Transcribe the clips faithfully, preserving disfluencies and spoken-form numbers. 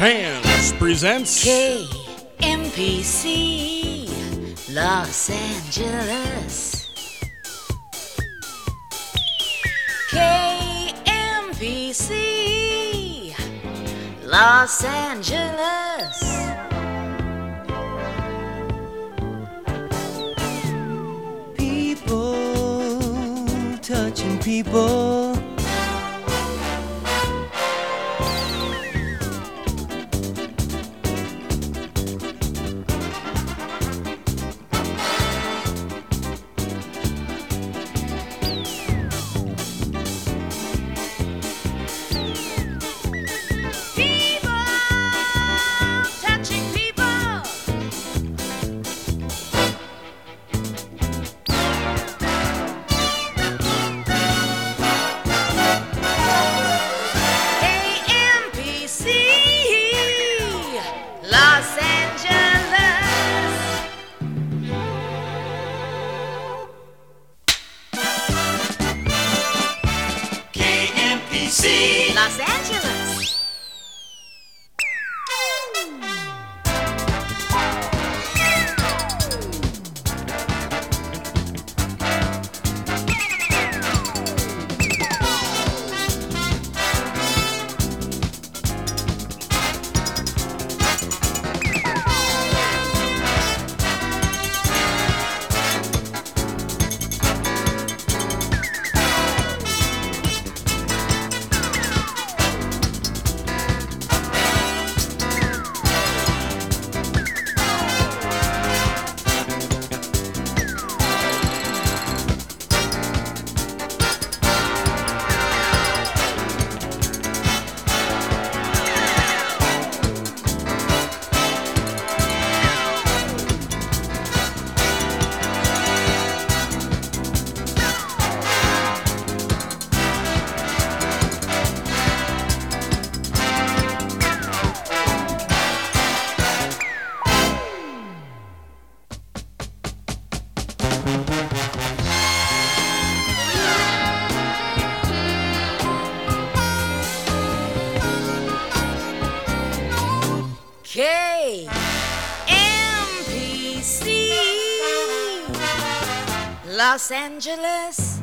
Pans presents K M P C Los Angeles. K M P C Los Angeles. People touching people. Los Angeles. K M P C Los Angeles. K M P C Los Angeles.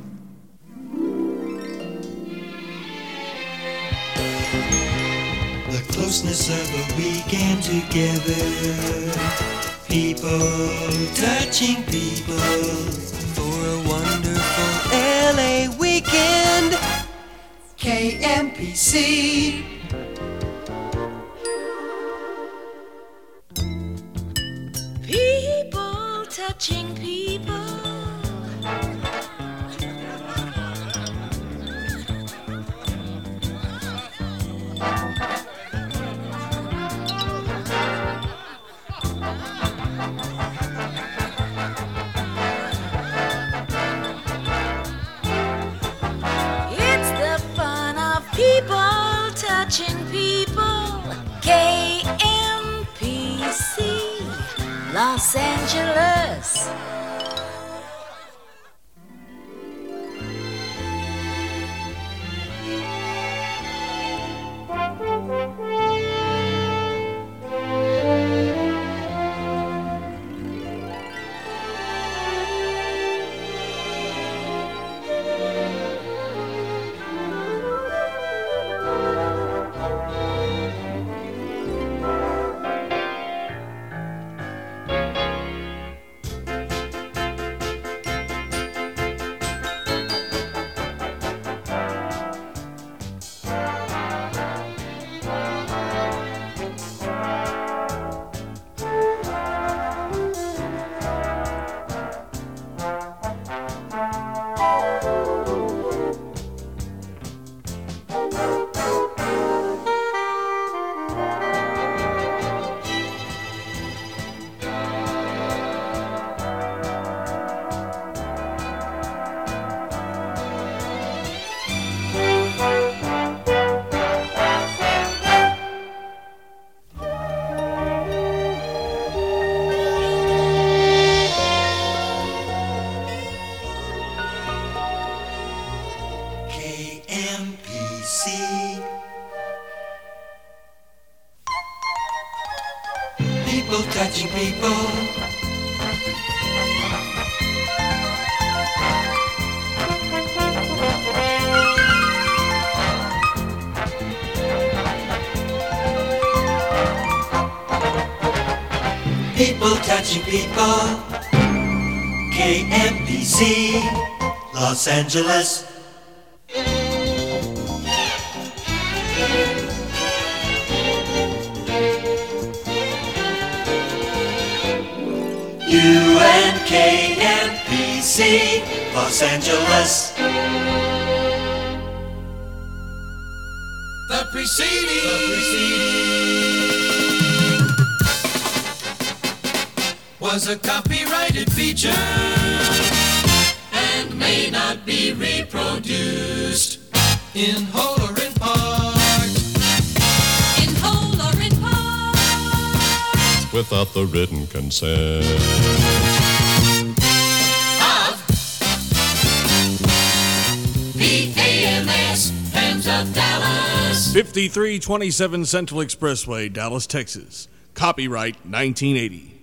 The closeness of a weekend together. People touching people. For a wonderful L A weekend. K M P C People touching people. It's the fun of people touching people. K M P C Los Angeles. touching people. People touching people. K M P C, Los Angeles. U N K M P C, Los Angeles. The preceding, the preceding was a copyrighted feature and may not be reproduced in whole or in part. In whole or in part. Without the written consent Of P A M S, Fans of Dallas. fifty-three twenty-seven Central Expressway, Dallas, Texas. Copyright nineteen eighty.